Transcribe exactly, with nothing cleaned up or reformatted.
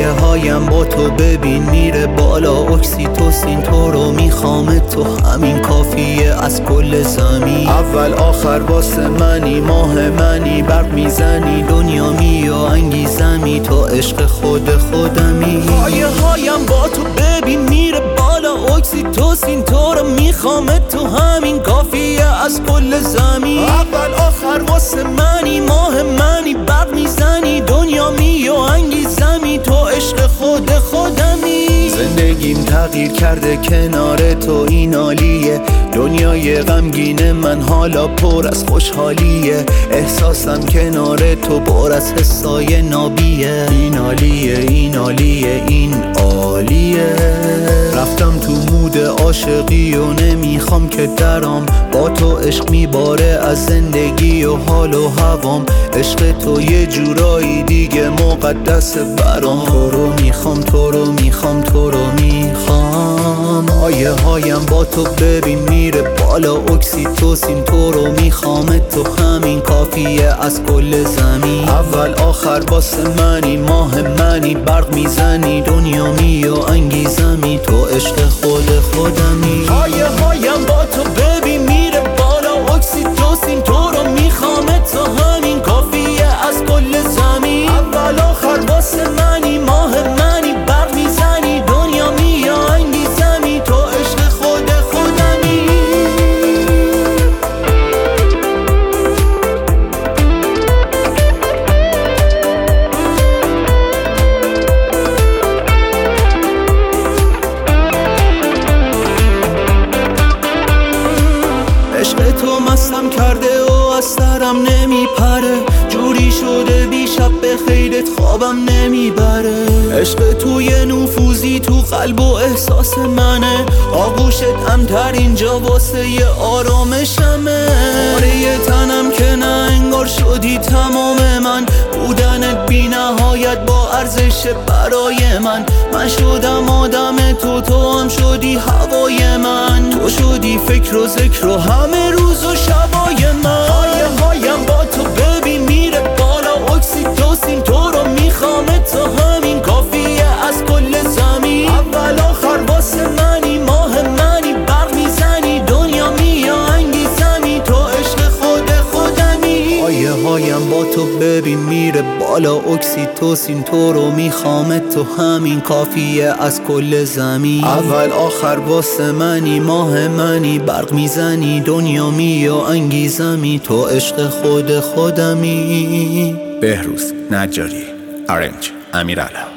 آیه هایم با تو ببین میره بالا، اکسیتوسین تو رو میخوام، تو همین کافیه از کل زمین. اول آخر واسه منی، ماه منی، برق میزنی دنیامی و انگیزمی، تو عشق خود خودمی. آیه هایم با تو ببین میره بالا، اکسیتوسین تو رو میخوام، تو همین کافیه از کل زمین. اول آخر واسه منی، ماه منی، برق میزنی دنیامی و انگیزمی، تو عشق خود خودمی. زندگیم تغییر کرده کنار تو، این عالیه. دنیای غمگین من حالا پر از خوشحالیه، احساسم کنار تو پر از حسای نابیه. این عالیه، این عالیه، این عالیه. رفتم تو مود عاشقی و نمیخوام که درام، با تو عشق میباره از زندگی و حال و هوام. عشق تو یه جورایی دیگه مقدس برام، تو رو میخوام، تو رو میخوام، تو رو میخوام. آیه هایم با تو ببین میره بالا، اکسیتوسین تو رو میخوام، تو همین کافیه از کل زمین. اول آخر واسه منی، ماه منی، برق میزنی دنیامی و انگیزمی، تو عشق خود خودمی. آیه هایم با تو ببین میره بالا، اکسیتوسین تو رو میخوام، تو همین کافیه از کل زمین. اول آخر واسه منی، ماه منی، برق میزنی دنیامی و انگیزمی، تو عشق خود خودمی. عشق تو مستم کرده و از سرم نمیپره، جوری شده بی شب به خیرت خوابم نمیبره. عشق توی نفوذی تو قلب و احساس منه، آغوشت امتر اینجا واسه ی آرامشمه. آره تنم که نه انگار شدی تمام من، بودنت بی نهایت با ارزش برای من. من شدم آدم تو، تو هم شدی هوای من، تو شدی فکر و ذکر و همه روز و شبای من. آیه هایم با تو ببین میره بالا، اکسیتوسین تو رو میخوام، تو همین کافیه از کل زمین. اول آخر واسه منی، ماه منی، برق میزنی دنیامی و انگیزمی، تو عشق خود خودمی. آیه هایم با تو ببین میره بالا، اکسیتوسین تو رو میخوام، تو همین کافیه از کل زمین. اول آخر واسه منی، ماه منی، برق میزنی دنیامی و انگیزمی، تو عشق خود خودمی. بهروز نجاری، آرنج امیرعلی.